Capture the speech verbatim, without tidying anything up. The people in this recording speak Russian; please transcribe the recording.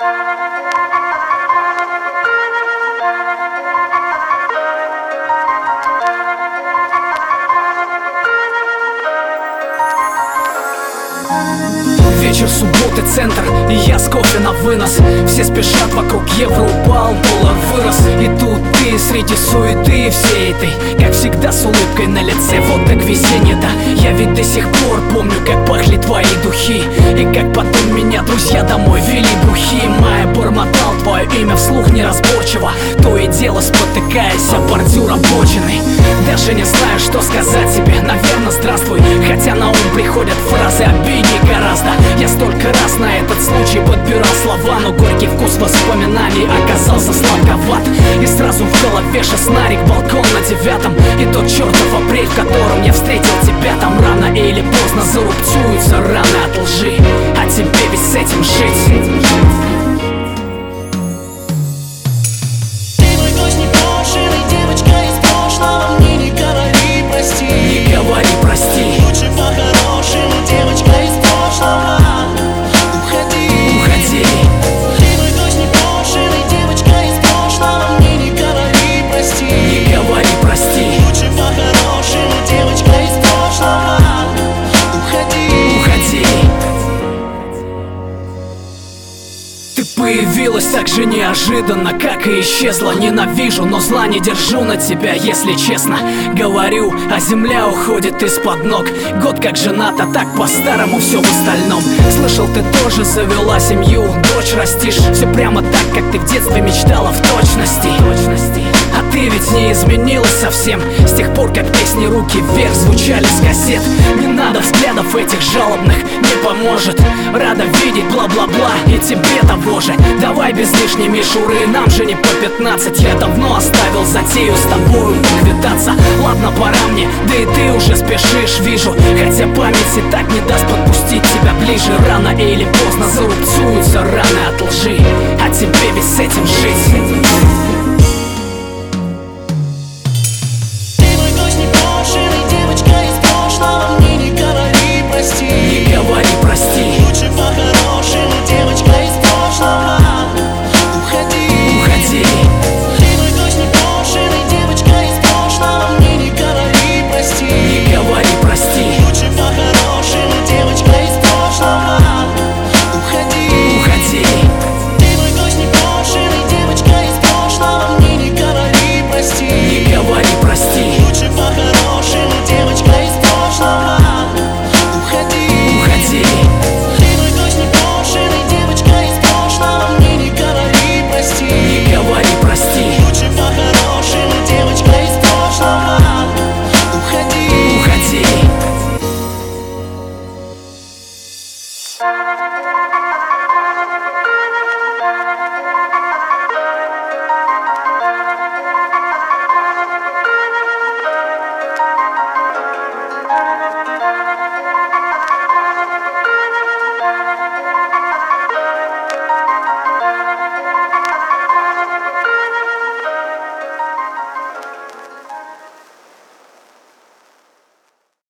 Вечер субботы, центр, и я с кофе на вынос. Все спешат, вокруг евро упал, доллар вырос. И тут ты среди суеты всей этой, как всегда с улыбкой на лице. Вот так весенне-то, я ведь до сих пор помню, как пахли твои духи. И как потом меня друзья домой вели брухи. Майя бормотал твое имя вслух неразборчиво, то и дело спотыкаясь о бордюр обочины. Даже не знаю, что сказать тебе, наверное, здравствуй. Хотя на ум приходят фразы обидней гораздо. Я столько раз на этот случай подбирал слова, но горький вкус воспоминаний оказался сладковат. И сразу в голове шестнарик, балкон на девятом. И тот чертов апрель, в котором я встретил тебя. Там рано или поздно зарубцуются раны от лжи, а тебе ведь с этим жить. Не говори прости. Лучше по-хорошему, девочка из прошлого. Уходи, уходи. Ты мой дождь непрошенный, девочка из прошлого. Мне не говори прости. Не говори прости. Лучше по-хорошему, девочка из прошлого. Уходи, уходи. Ты появилась так же неожиданно, как и исчезла. Ненавижу, но зла не держу на тебя, если честно. Говорю, а земля уходит из-под ног. Год как женат, а так по-старому все в остальном. Слышал, ты тоже завела семью, дочь растишь. Все прямо так, как ты в детстве мечтала в точности. А ты ведь не изменилась совсем с тех пор, как песни «Руки вверх» звучали с кассет. Не надо взглядов этих жалобных, не поможет. Рада видеть бла-бла-бла и тебе того же. Давай без лишней мишуры, нам же не по пятнадцать. Я давно оставил затею с тобою поквитаться. Ладно, пора мне, да и ты уже спешишь, вижу. Хотя память и так не даст подпустить тебя ближе. Рано или поздно зарубцуется